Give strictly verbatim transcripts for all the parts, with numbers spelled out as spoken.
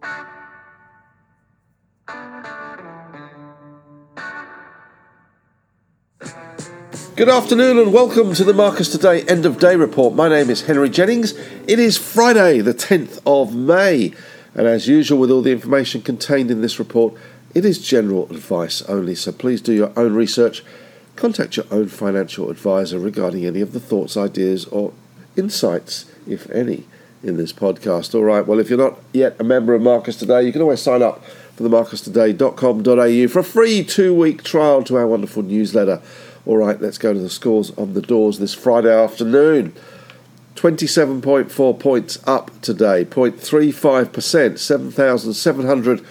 Good afternoon and welcome to the Marcus Today End of Day Report. My name is Henry Jennings. It is Friday the tenth of May, and as usual with all the information contained in this report, it is general advice only, so please do your own research. Contact your own financial advisor regarding any of the thoughts, ideas or insights, if any, in this podcast. All right, well, if you're not yet a member of Marcus Today, you can always sign up for the marcus today dot com dot a u for a free two-week trial to our wonderful newsletter. All right, let's go to the scores on the doors this Friday afternoon. twenty-seven point four points up today, zero point three five percent, seven thousand seven hundred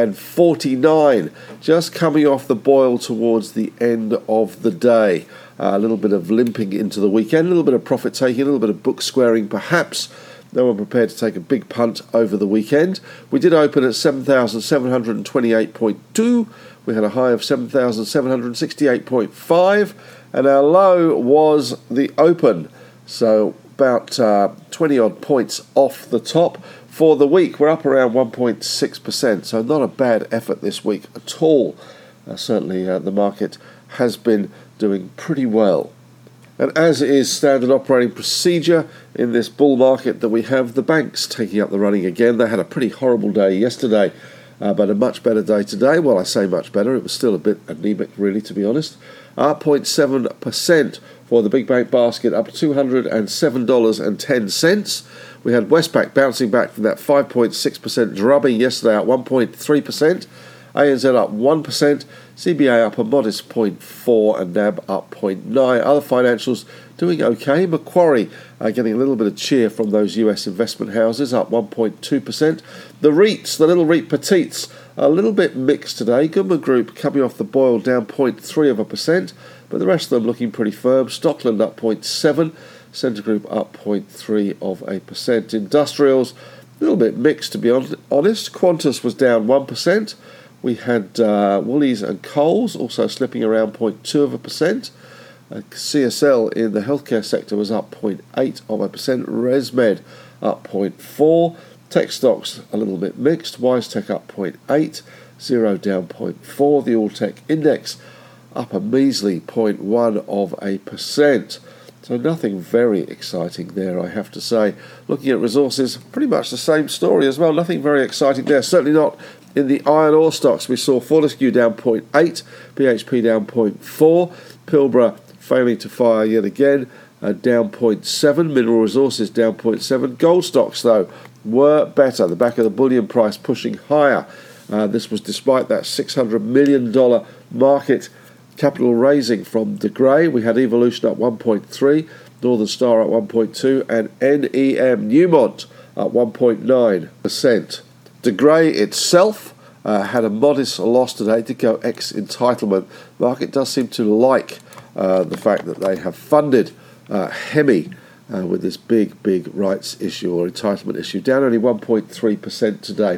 forty-nine. Just coming off the boil towards the end of the day. Uh, a little bit of limping into the weekend, a little bit of profit taking, a little bit of book squaring perhaps. No one prepared to take a big punt over the weekend. We did open at seven thousand seven hundred twenty-eight point two. We had a high of seven thousand seven hundred sixty-eight point five, and our low was the open. So about uh, twenty odd points off the top. For the week, we're up around one point six percent, so not a bad effort this week at all. Uh, certainly uh, the market has been doing pretty well. And as is standard operating procedure in this bull market that we have, the banks taking up the running again. They had a pretty horrible day yesterday, uh, but a much better day today. Well, I say much better. It was still a bit anemic, really, to be honest. Up zero point seven percent for the big bank basket, up two hundred seven dollars and ten cents. We had Westpac bouncing back from that five point six percent drubbing yesterday at one point three percent. A N Z up one percent, C B A up a modest zero point four and N A B up zero point nine. Other financials doing okay. Macquarie uh, getting a little bit of cheer from those U S investment houses, up one point two percent. The REITs, the little REIT petites, a little bit mixed today. Goodman Group coming off the boil down zero point three of a percent, but the rest of them looking pretty firm. Stockland up zero point seven, Centre Group up zero point three of a percent. Industrials, a little bit mixed to be honest. Qantas was down one percent. We had uh, Woolies and Coles also slipping around zero point two of a percent. Uh, C S L in the healthcare sector was up zero point eight of a percent. ResMed up zero point four. Tech stocks a little bit mixed. WiseTech up zero point eight. Xero down zero point four. The All Tech Index up a measly zero point one of a percent. So nothing very exciting there, I have to say. Looking at resources, pretty much the same story as well. Nothing very exciting there. Certainly not in the iron ore stocks. We saw Fortescue down zero point eight, B H P down zero point four, Pilbara failing to fire yet again, uh, down zero point seven, Mineral Resources down zero point seven. Gold stocks, though, were better. The back of the bullion price pushing higher. Uh, this was despite that six hundred million dollars market capital raising from De Grey. We had Evolution up one point three, Northern Star up one point two, and N E M, Newmont, up one point nine percent. De Grey itself uh, had a modest loss today to go ex-entitlement. Market does seem to like uh, the fact that they have funded uh, Hemi uh, with this big, big rights issue or entitlement issue, down only one point three percent today.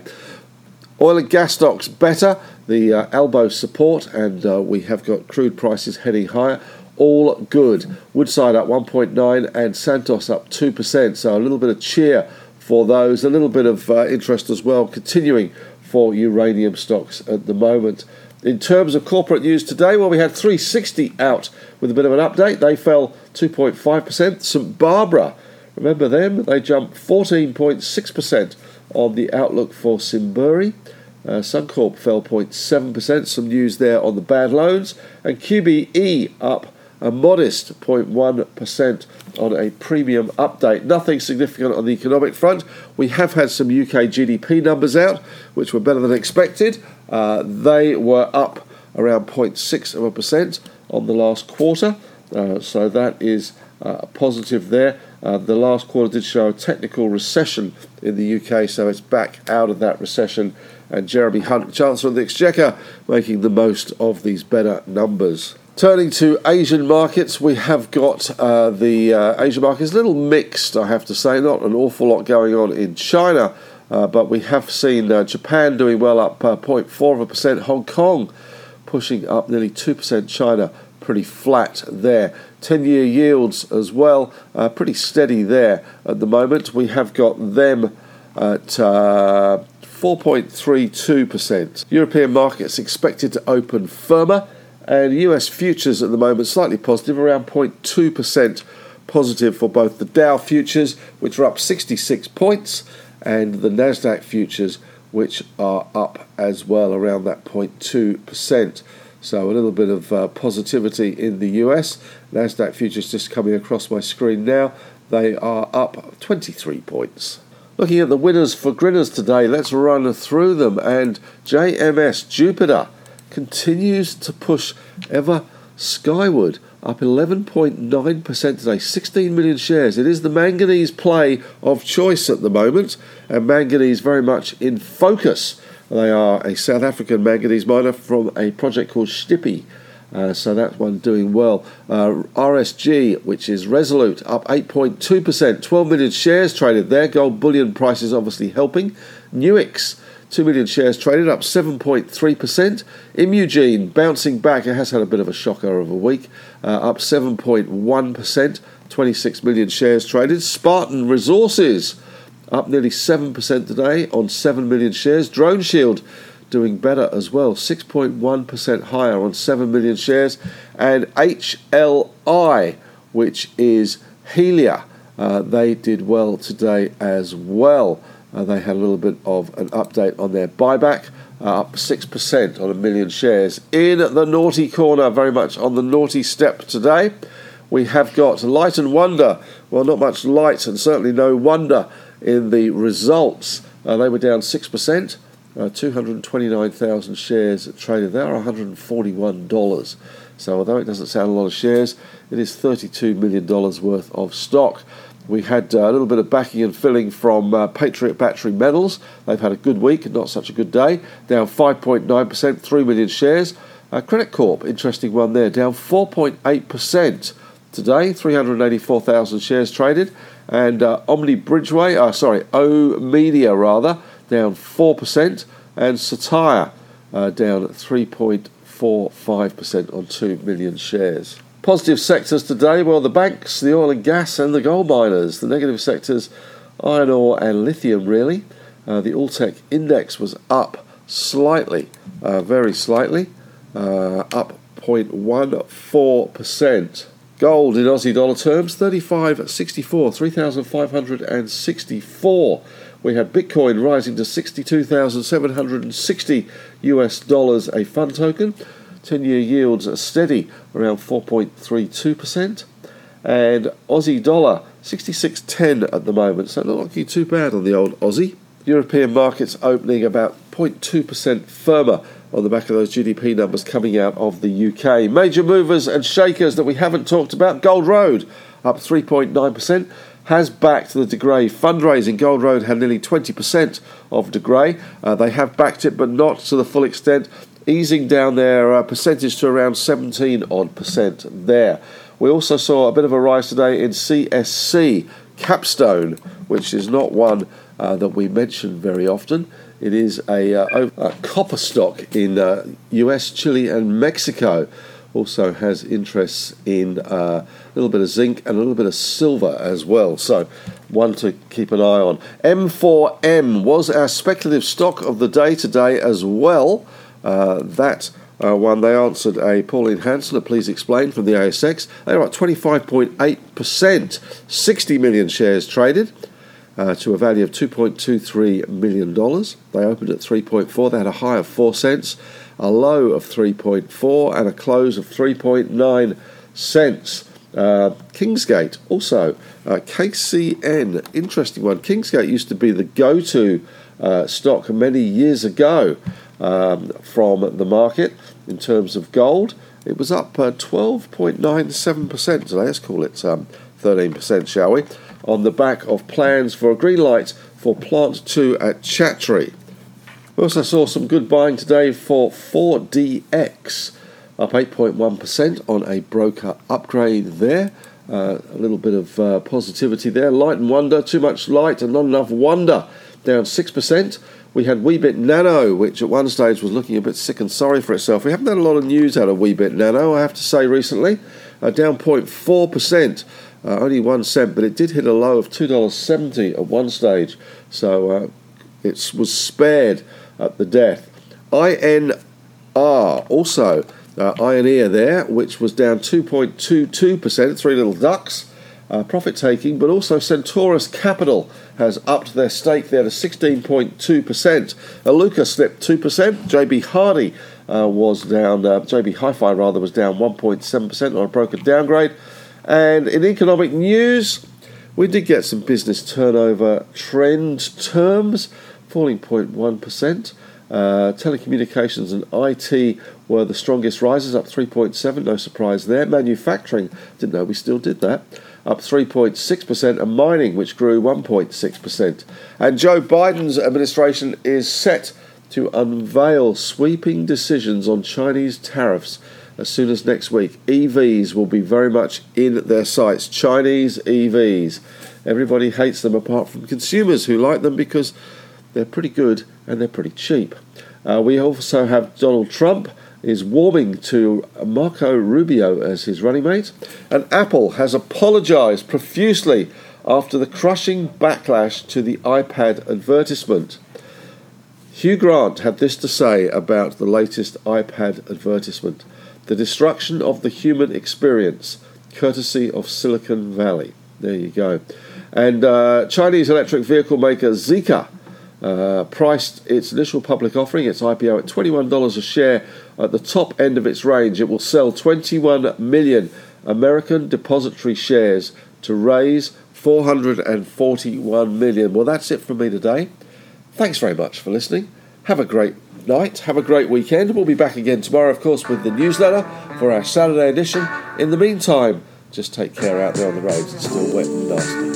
Oil and gas stocks better, the uh, elbow support, and uh, we have got crude prices heading higher. All good. Woodside up one point nine and Santos up two percent, so a little bit of cheer for those. A little bit of uh, interest as well continuing for uranium stocks at the moment. In terms of corporate news today, well, we had three sixty out with a bit of an update. They fell two point five percent. St Barbara, remember them? They jumped fourteen point six percent on the outlook for Simberi. Uh, Suncorp fell zero point seven percent. Some news there on the bad loans. And Q B E up a modest zero point one percent on a premium update. Nothing significant on the economic front. We have had some U K G D P numbers out, which were better than expected. Uh, they were up around zero point six of a percent on the last quarter. Uh, so that is uh, a positive there. Uh, the last quarter did show a technical recession in the U K, so it's back out of that recession. And Jeremy Hunt, Chancellor of the Exchequer, making the most of these better numbers. Turning to Asian markets, we have got uh, the uh, Asian markets a little mixed, I have to say. Not an awful lot going on in China, uh, but we have seen uh, Japan doing well, up uh, zero point four of a percent. Hong Kong pushing up nearly two percent. China pretty flat there. ten-year yields as well, uh, pretty steady there at the moment. We have got them at uh, four point three two percent. European markets expected to open firmer, and U S futures at the moment slightly positive, around zero point two percent positive for both the Dow futures, which are up sixty-six points, and the Nasdaq futures, which are up as well, around that zero point two percent. So a little bit of uh, positivity in the U S. Nasdaq futures just coming across my screen now. They are up twenty-three points. Looking at the winners for grinners today, let's run through them. And J M S Jupiter continues to push ever skyward, up eleven point nine percent today, sixteen million shares. It is the manganese play of choice at the moment, and manganese very much in focus. They are a South African manganese miner from a project called Stippy. Uh, so that one doing well. Uh, R S G, which is Resolute, up eight point two percent, twelve million shares traded there. Gold bullion prices obviously helping. Nuix, two million shares traded, up seven point three percent. Imugene, bouncing back, it has had a bit of a shocker of a week, uh, up seven point one percent, twenty-six million shares traded. Spartan Resources, up nearly seven percent today on seven million shares. Drone Shield doing better as well, six point one percent higher on seven million shares. And H L I, which is Helia, uh, they did well today as well. Uh, they had a little bit of an update on their buyback, uh, up six percent on a million shares. In the naughty corner, very much on the naughty step today, we have got Light and Wonder. Well, not much light and certainly no wonder in the results. Uh, they were down six percent, uh, two hundred twenty-nine thousand shares traded there, one hundred forty-one dollars. So although it doesn't sound a lot of shares, it is thirty-two million dollars worth of stock. We had uh, a little bit of backing and filling from uh, Patriot Battery Metals. They've had a good week, not such a good day. Down five point nine percent, three million shares. Uh, Credit Corp, interesting one there, down four point eight percent today, three hundred eighty-four thousand shares traded. And uh, Omni Bridgeway, uh, sorry, O Media rather, down four percent. And Satire uh, down three point four five percent on two million shares. Positive sectors today, well, the banks, the oil and gas, and the gold miners. The negative sectors, iron ore and lithium, really. Uh, the Alltech index was up slightly, uh, very slightly, uh, up zero point one four percent. Gold in Aussie dollar terms, thirty-five sixty-four, three thousand five hundred sixty-four. We had Bitcoin rising to sixty-two thousand seven hundred sixty U S dollars a fund token. ten-year yields are steady, around four point three two percent. And Aussie dollar, sixty-six ten at the moment, so not looking too bad on the old Aussie. European markets opening about zero point two percent firmer on the back of those G D P numbers coming out of the U K. Major movers and shakers that we haven't talked about. Gold Road, up three point nine percent. Has backed the De Grey fundraising. Gold Road had nearly twenty percent of De Grey. Uh, they have backed it, but not to the full extent, easing down their uh, percentage to around seventeen odd percent there. We also saw a bit of a rise today in C S C, Capstone, which is not one uh, that we mention very often. It is a, uh, a copper stock in uh, U S, Chile and Mexico. Also has interests in uh, a little bit of zinc and a little bit of silver as well. So one to keep an eye on. M four M was our speculative stock of the day today as well. Uh, that uh, one, they answered a Pauline Hanson, a Please Explain from the A S X. They were at twenty-five point eight percent, sixty million shares traded. Uh, to a value of two point two three million dollars. They opened at three point four. They had a high of four cents, a low of three point four, and a close of three point nine cents. Uh, Kingsgate, also, uh, K C N, interesting one. Kingsgate used to be the go-to uh, stock many years ago um, from the market in terms of gold. It was up uh, twelve point nine seven percent today. Let's call it um, thirteen percent, shall we? On the back of plans for a green light for Plant two at Chattree. We also saw some good buying today for four D X, up eight point one percent on a broker upgrade there. Uh, a little bit of uh, positivity there. Light and Wonder, too much light and not enough wonder, down six percent. We had Weebit Nano, which at one stage was looking a bit sick and sorry for itself. We haven't had a lot of news out of Weebit Nano, I have to say, recently. Uh, down zero point four percent. Uh, only one cent, but it did hit a low of two dollars seventy at one stage. So uh, It was spared at the death. I N R, also uh, Ioneer there, which was down two point two two percent, three little ducks, uh, profit-taking, but also Centaurus Capital has upped their stake there to sixteen point two percent. Aluka slipped two percent. J B Hardy uh, was down, uh, J B Hi-Fi rather, was down one point seven percent on a broker downgrade. And in economic news, we did get some business turnover trend terms, falling zero point one percent. Uh, telecommunications and I T were the strongest risers, up three point seven percent, no surprise there. Manufacturing, didn't know we still did that, up three point six percent, and mining, which grew one point six percent. And Joe Biden's administration is set to unveil sweeping decisions on Chinese tariffs as soon as next week. E Vs will be very much in their sights. Chinese E Vs. Everybody hates them apart from consumers who like them because they're pretty good and they're pretty cheap. Uh, we also have Donald Trump is warming to Marco Rubio as his running mate. And Apple has apologised profusely after the crushing backlash to the iPad advertisement. Hugh Grant had this to say about the latest iPad advertisement: the destruction of the human experience, courtesy of Silicon Valley. There you go. And uh, Chinese electric vehicle maker Zeekr uh, priced its initial public offering, its I P O, at twenty-one dollars a share at the top end of its range. It will sell twenty-one million American depository shares to raise four hundred forty-one million dollars. Well, that's it from me today. Thanks very much for listening. Have a great night. Have a great weekend. We'll be back again tomorrow, of course, with the newsletter for our Saturday edition. In the meantime, just take care out there on the roads. It's still wet and nasty.